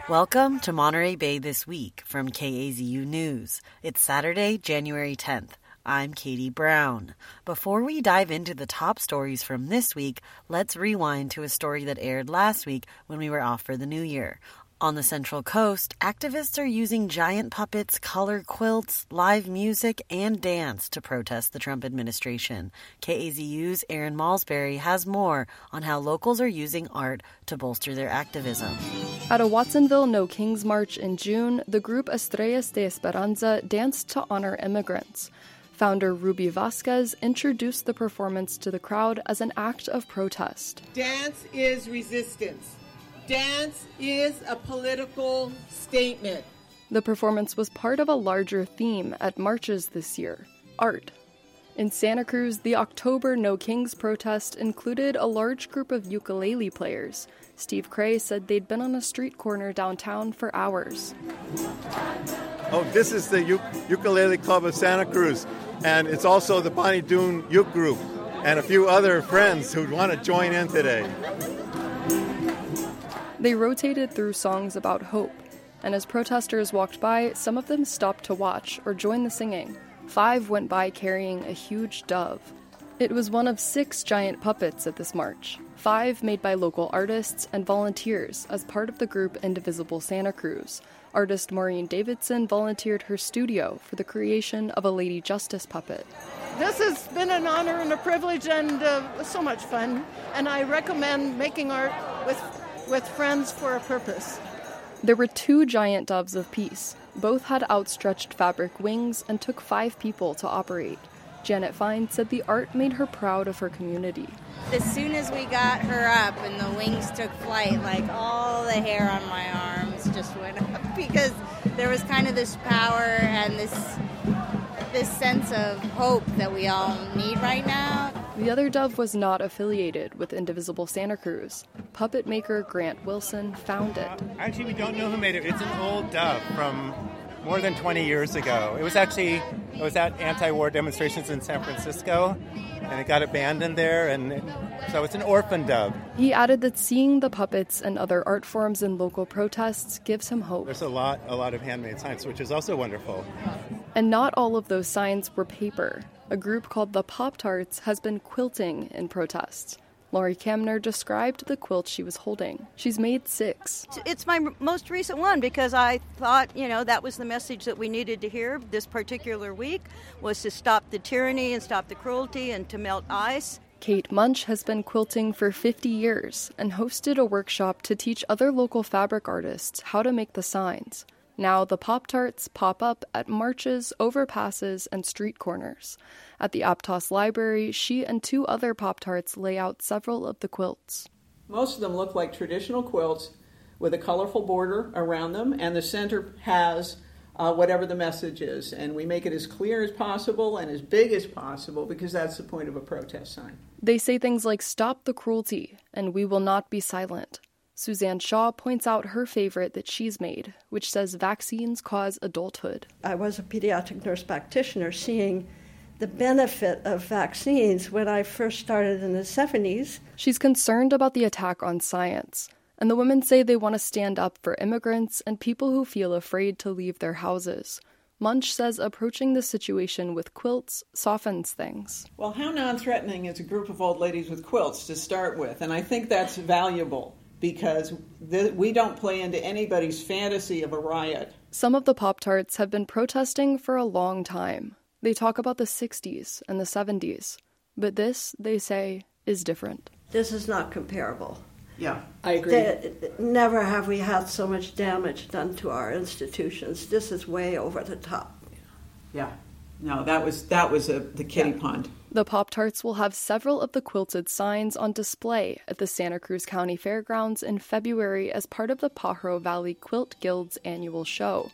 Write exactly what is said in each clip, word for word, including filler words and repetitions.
Welcome to Monterey Bay This Week from K A Z U News. It's Saturday, January tenth. I'm Katie Brown. Before we dive into the top stories from this week, let's rewind to a story that aired last week when we were off for the new year. On the Central Coast, activists are using giant puppets, color quilts, live music, and dance to protest the Trump administration. K A Z U's Erin Malsbury has more on how locals are using art to bolster their activism. At a Watsonville No Kings March in June, the group Estrellas de Esperanza danced to honor immigrants. Founder Ruby Vasquez introduced the performance to the crowd as an act of protest. Dance is resistance. Dance is a political statement. The performance was part of a larger theme at marches this year, art. In Santa Cruz, the October No Kings protest included a large group of ukulele players. Steve Cray said they'd been on a street corner downtown for hours. Oh, this is the U- Ukulele Club of Santa Cruz, and it's also the Bonnie Doon Uke Group and a few other friends who want to join in today. They rotated through songs about hope, and as protesters walked by, some of them stopped to watch or join the singing. Five went by carrying a huge dove. It was one of six giant puppets at this march, five made by local artists and volunteers as part of the group Indivisible Santa Cruz. Artist Maureen Davidson volunteered her studio for the creation of a Lady Justice puppet. This has been an honor and a privilege and uh, so much fun, and I recommend making art with with friends for a purpose. There were two giant doves of peace. Both had outstretched fabric wings and took five people to operate. Janet Fine said the art made her proud of her community. As soon as we got her up and the wings took flight, like all the hair on my arms just went up because there was kind of this power and this this sense of hope that we all need right now. The other dove was not affiliated with Indivisible Santa Cruz. Puppet maker Grant Wilson found it. Actually, we don't know who made it. It's an old dove from more than twenty years ago. It was actually, it was at anti-war demonstrations in San Francisco, and it got abandoned there, and it, so it's an orphan dove. He added that seeing the puppets and other art forms in local protests gives him hope. There's a lot, a lot of handmade signs, which is also wonderful. And not all of those signs were paper. A group called the Pop-Tarts has been quilting in protests. Laurie Kamner described the quilt she was holding. She's made six. It's my most recent one because I thought, you know, that was the message that we needed to hear this particular week, was to stop the tyranny and stop the cruelty and to melt ice. Kate Munch has been quilting for fifty years and hosted a workshop to teach other local fabric artists how to make the signs. Now the Pop-Tarts pop up at marches, overpasses, and street corners. At the Aptos Library, she and two other Pop-Tarts lay out several of the quilts. Most of them look like traditional quilts with a colorful border around them, and the center has uh, whatever the message is. And we make it as clear as possible and as big as possible because that's the point of a protest sign. They say things like, "Stop the cruelty," and "We will not be silent." Suzanne Shaw points out her favorite that she's made, which says vaccines cause adulthood. I was a pediatric nurse practitioner seeing the benefit of vaccines when I first started in the seventies. She's concerned about the attack on science, and the women say they want to stand up for immigrants and people who feel afraid to leave their houses. Munch says approaching the situation with quilts softens things. Well, how non-threatening is a group of old ladies with quilts to start with? And I think that's valuable, because th- we don't play into anybody's fantasy of a riot. Some of the Pop-Tarts have been protesting for a long time. They talk about the sixties and the seventies. But this, they say, is different. This is not comparable. Yeah, I agree. The, never have we had so much damage done to our institutions. This is way over the top. Yeah. No, that was that was a, the kiddie yeah. pond. The Pop-Tarts will have several of the quilted signs on display at the Santa Cruz County Fairgrounds in February as part of the Pajaro Valley Quilt Guild's annual show.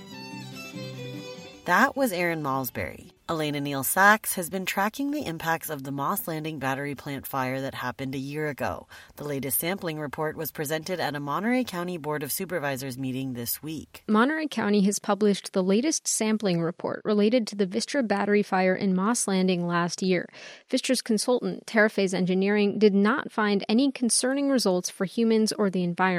That was Erin Malsbury. Elena Neal Sachs has been tracking the impacts of the Moss Landing battery plant fire that happened a year ago. The latest sampling report was presented at a Monterey County Board of Supervisors meeting this week. Monterey County has published the latest sampling report related to the Vistra battery fire in Moss Landing last year. Vistra's consultant, Terraphase Engineering, did not find any concerning results for humans or the environment.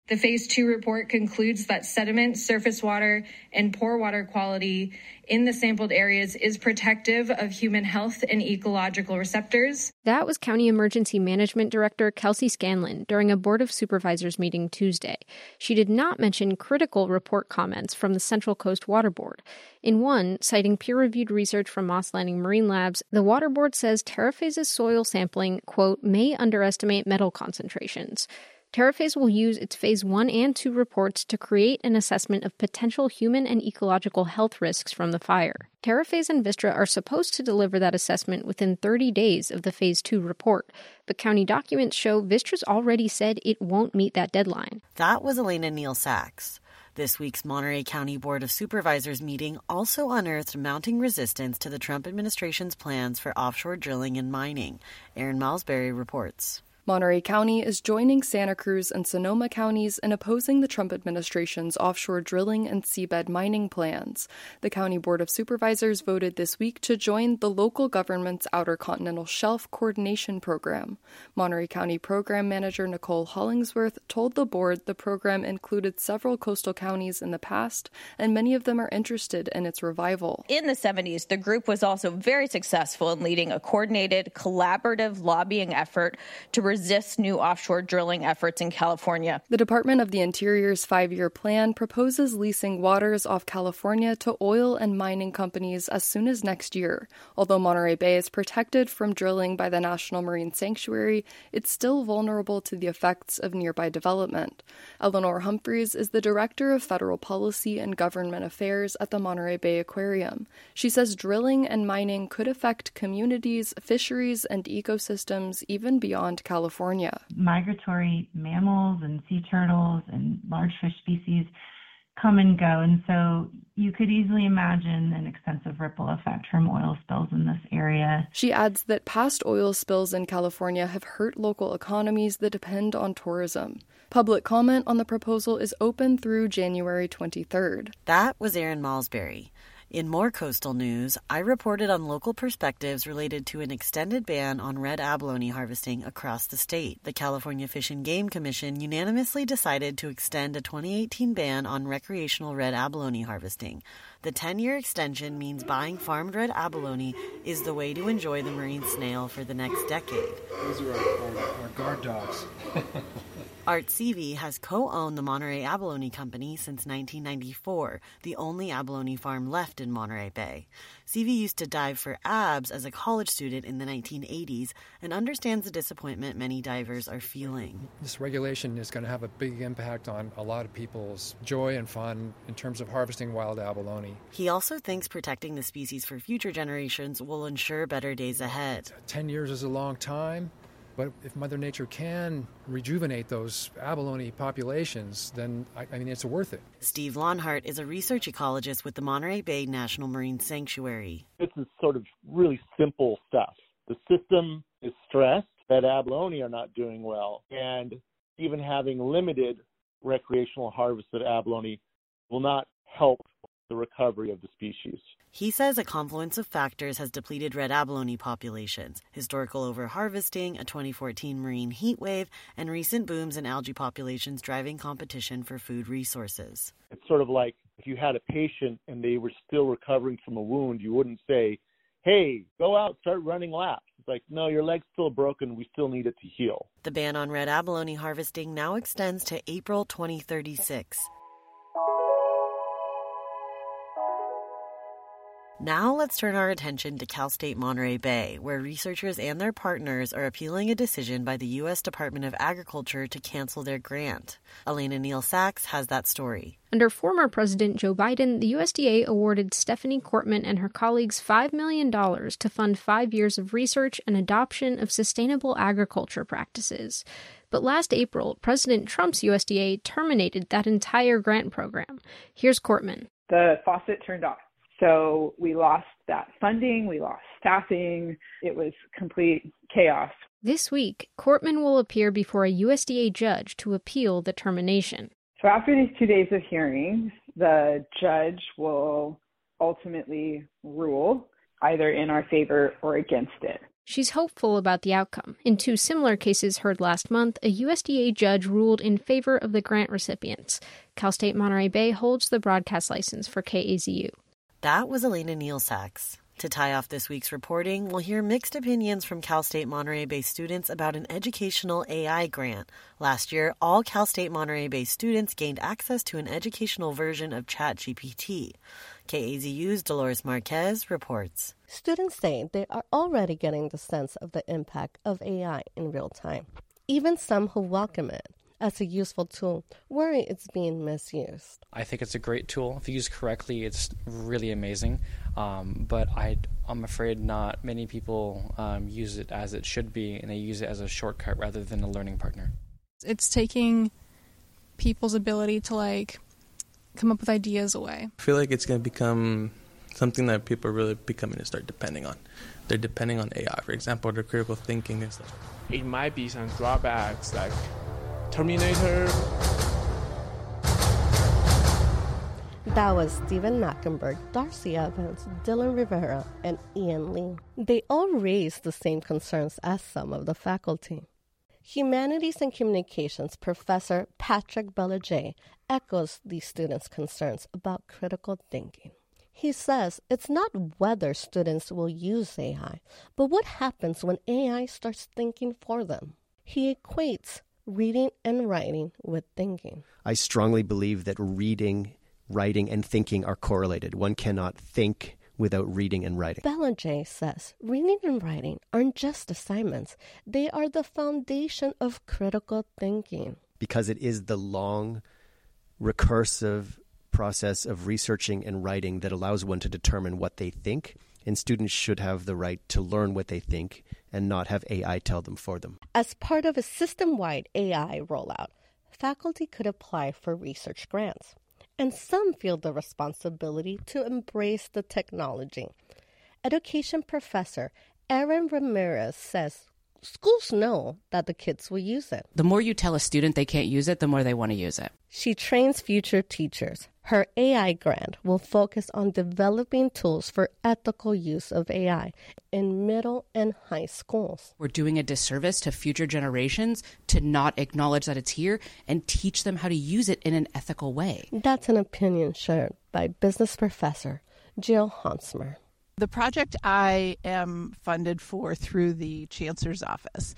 The Phase two report concludes that sediment, surface water, and pore water quality in the sampled areas is protective of human health and ecological receptors. That was County Emergency Management Director Kelsey Scanlon during a Board of Supervisors meeting Tuesday. She did not mention critical report comments from the Central Coast Water Board. In one, citing peer-reviewed research from Moss Landing Marine Labs, the Water Board says Terraphase's soil sampling, quote, may underestimate metal concentrations. Terraphase will use its Phase one and two reports to create an assessment of potential human and ecological health risks from the fire. Terraphase and Vistra are supposed to deliver that assessment within thirty days of the Phase two report, but county documents show Vistra's already said it won't meet that deadline. That was Elena Neal Sachs. This week's Monterey County Board of Supervisors meeting also unearthed mounting resistance to the Trump administration's plans for offshore drilling and mining. Erin Malsbury reports. Monterey County is joining Santa Cruz and Sonoma counties in opposing the Trump administration's offshore drilling and seabed mining plans. The County Board of Supervisors voted this week to join the local government's Outer Continental Shelf Coordination Program. Monterey County Program Manager Nicole Hollingsworth told the board the program included several coastal counties in the past, and many of them are interested in its revival. In the seventies, the group was also very successful in leading a coordinated, collaborative lobbying effort to resist new offshore drilling efforts in California. The Department of the Interior's five-year plan proposes leasing waters off California to oil and mining companies as soon as next year. Although Monterey Bay is protected from drilling by the National Marine Sanctuary, it's still vulnerable to the effects of nearby development. Eleanor Humphreys is the Director of Federal Policy and Government Affairs at the Monterey Bay Aquarium. She says drilling and mining could affect communities, fisheries, and ecosystems even beyond California. California. Migratory mammals and sea turtles and large fish species come and go, and so you could easily imagine an extensive ripple effect from oil spills in this area. She adds that past oil spills in California have hurt local economies that depend on tourism. Public comment on the proposal is open through January twenty-third. That was Erin Malsbury. In more coastal news, I reported on local perspectives related to an extended ban on red abalone harvesting across the state. The California Fish and Game Commission unanimously decided to extend a twenty eighteen ban on recreational red abalone harvesting. The ten-year extension means buying farmed red abalone is the way to enjoy the marine snail for the next decade. Those are our, our, our guard dogs. Art Seavey has co-owned the Monterey Abalone Company since nineteen ninety-four, the only abalone farm left in Monterey Bay. Seavey used to dive for abs as a college student in the nineteen eighties and understands the disappointment many divers are feeling. This regulation is going to have a big impact on a lot of people's joy and fun in terms of harvesting wild abalone. He also thinks protecting the species for future generations will ensure better days ahead. Ten years is a long time. But if Mother Nature can rejuvenate those abalone populations, then, I, I mean, it's worth it. Steve Lonhart is a research ecologist with the Monterey Bay National Marine Sanctuary. This is sort of really simple stuff. The system is stressed that abalone are not doing well, and even having limited recreational harvested abalone will not help the recovery of the species. He says a confluence of factors has depleted red abalone populations: historical overharvesting, a twenty fourteen marine heat wave, and recent booms in algae populations driving competition for food resources. It's sort of like if you had a patient and they were still recovering from a wound, you wouldn't say, hey, go out, start running laps. It's like, no, your leg's still broken. We still need it to heal. The ban on red abalone harvesting now extends to April twenty thirty-six. Now let's turn our attention to Cal State Monterey Bay, where researchers and their partners are appealing a decision by the U S Department of Agriculture to cancel their grant. Elena Neal Sachs has that story. Under former President Joe Biden, the U S D A awarded Stephanie Kortman and her colleagues five million dollars to fund five years of research and adoption of sustainable agriculture practices. But last April, President Trump's U S D A terminated that entire grant program. Here's Kortman. The faucet turned off. So we lost that funding, we lost staffing, it was complete chaos. This week, Kortman will appear before a U S D A judge to appeal the termination. So after these two days of hearings, the judge will ultimately rule either in our favor or against it. She's hopeful about the outcome. In two similar cases heard last month, a U S D A judge ruled in favor of the grant recipients. Cal State Monterey Bay holds the broadcast license for K A Z U. That was Elena Neal Sachs. To tie off this week's reporting, we'll hear mixed opinions from Cal State Monterey Bay students about an educational A I grant. Last year, all Cal State Monterey Bay students gained access to an educational version of ChatGPT. K A Z U's Dolores Marquez reports. Students say they are already getting the sense of the impact of A I in real time. Even some who welcome it as a useful tool worry it's being misused. I think it's a great tool. If used correctly, it's really amazing. Um, but I, I'm afraid not many people um, use it as it should be, and they use it as a shortcut rather than a learning partner. It's taking people's ability to, like, come up with ideas away. I feel like it's going to become something that people are really becoming to start depending on. They're depending on A I, for example, their critical thinking and stuff. It might be some drawbacks like Terminator. That was Stephen Mackenberg, Darcy Evans, Dylan Rivera, and Ian Lee. They all raised the same concerns as some of the faculty. Humanities and Communications professor Patrick Bellajay echoes these students' concerns about critical thinking. He says it's not whether students will use A I, but what happens when A I starts thinking for them. He equates reading and writing with thinking. I strongly believe that reading, writing, and thinking are correlated. One cannot think without reading and writing. Bellajay says reading and writing aren't just assignments. They are the foundation of critical thinking. Because it is the long, recursive process of researching and writing that allows one to determine what they think, and students should have the right to learn what they think and not have A I tell them for them. As part of a system-wide A I rollout, faculty could apply for research grants, and some feel the responsibility to embrace the technology. Education professor Erin Ramirez says schools know that the kids will use it. The more you tell a student they can't use it, the more they want to use it. She trains future teachers. Her A I grant will focus on developing tools for ethical use of A I in middle and high schools. We're doing a disservice to future generations to not acknowledge that it's here and teach them how to use it in an ethical way. That's an opinion shared by business professor Jill Hansmer. The project I am funded for through the Chancellor's Office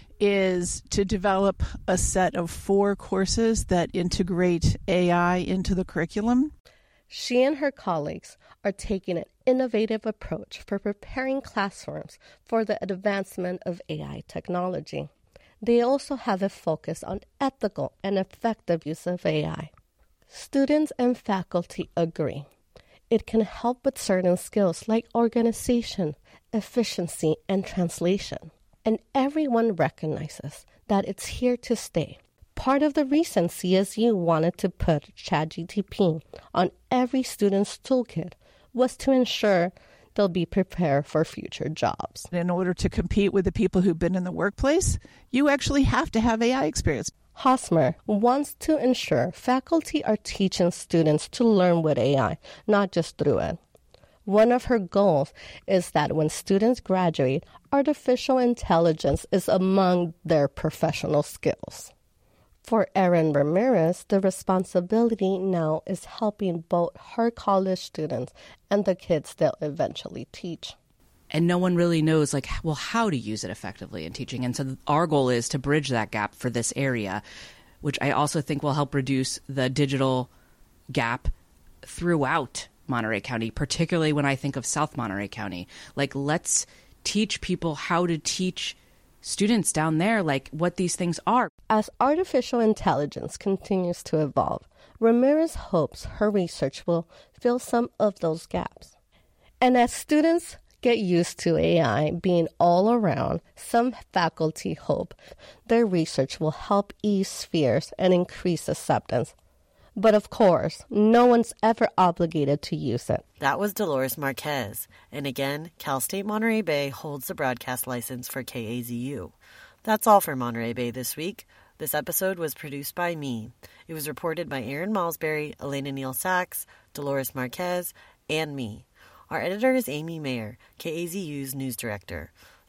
is to develop a set of four courses that integrate A I into the curriculum. She and her colleagues are taking an innovative approach for preparing classrooms for the advancement of A I technology. They also have a focus on ethical and effective use of A I. Students and faculty agree. It can help with certain skills like organization, efficiency, and translation. And everyone recognizes that it's here to stay. Part of the reason C S U wanted to put ChatGPT on every student's toolkit was to ensure they'll be prepared for future jobs. In order to compete with the people who've been in the workplace, you actually have to have A I experience. Hosmer wants to ensure faculty are teaching students to learn with A I, not just through it. One of her goals is that when students graduate, artificial intelligence is among their professional skills. For Erin Ramirez, the responsibility now is helping both her college students and the kids they'll eventually teach. And no one really knows, like, well, how to use it effectively in teaching. And so our goal is to bridge that gap for this area, which I also think will help reduce the digital gap throughout Monterey County, particularly when I think of South Monterey County. Like, let's teach people how to teach students down there, like, what these things are. As artificial intelligence continues to evolve, Ramirez hopes her research will fill some of those gaps. And as students get used to A I being all around, some faculty hope their research will help ease fears and increase acceptance. But of course, no one's ever obligated to use it. That was Dolores Marquez. And again, Cal State Monterey Bay holds the broadcast license for K A Z U. That's all for Monterey Bay this week. This episode was produced by me. It was reported by Aaron Malsbury, Elena Neal Sachs, Dolores Marquez, and me. Our editor is Amy Mayer, K A Z U's news director.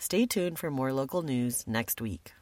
Stay tuned for more local news next week.